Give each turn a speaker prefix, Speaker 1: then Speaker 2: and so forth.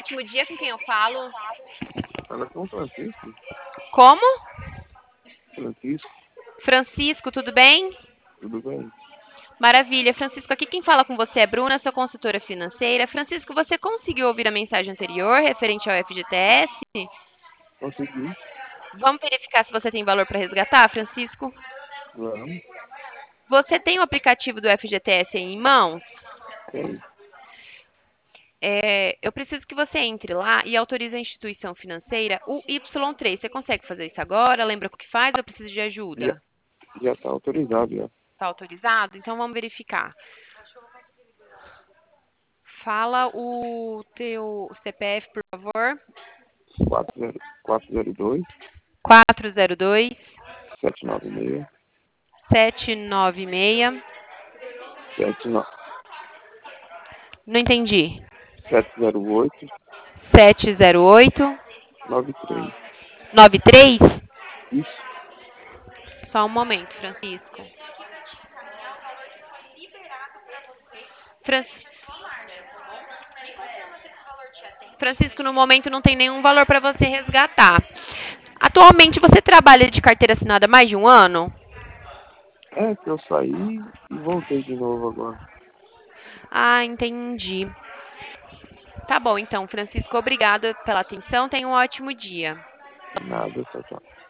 Speaker 1: ótimo dia, com quem eu falo?
Speaker 2: Fala com o Francisco.
Speaker 1: Como?
Speaker 2: Francisco,
Speaker 1: Francisco, tudo bem?
Speaker 2: tudo bem?
Speaker 1: Maravilha. Francisco, aqui quem fala com você é Bruna, sua consultora financeira. Francisco, você conseguiu ouvir a mensagem anterior referente ao FGTS?
Speaker 2: Consegui?
Speaker 1: Vamos verificar se você tem valor para resgatar, Francisco?
Speaker 2: Vamos.
Speaker 1: Você tem o aplicativo do FGTS aí em mãos?
Speaker 2: Tem.
Speaker 1: Eu preciso que você entre lá e autorize a instituição financeira, o Y3. Você consegue fazer isso agora? Lembra o que faz ou precisa de
Speaker 2: Já,
Speaker 1: ajuda?
Speaker 2: já está autorizado, já.
Speaker 1: Está autorizado? Então vamos verificar. Fala o teu CPF, por favor.
Speaker 2: 402
Speaker 1: 402
Speaker 2: 796
Speaker 1: 796.
Speaker 2: 79
Speaker 1: Não entendi.
Speaker 2: 708
Speaker 1: 708
Speaker 2: 93.
Speaker 1: 93?
Speaker 2: Isso.
Speaker 1: Só um momento, Francisco. Fran- Francisco, no momento não tem nenhum valor para você resgatar. Atualmente você trabalha de carteira assinada há mais de um ano?
Speaker 2: É que eu saí e voltei de novo agora.
Speaker 1: Ah, entendi. Tá bom, então, Francisco, obrigada pela atenção. Tenha um ótimo dia.
Speaker 2: Nada, tchau, tchau.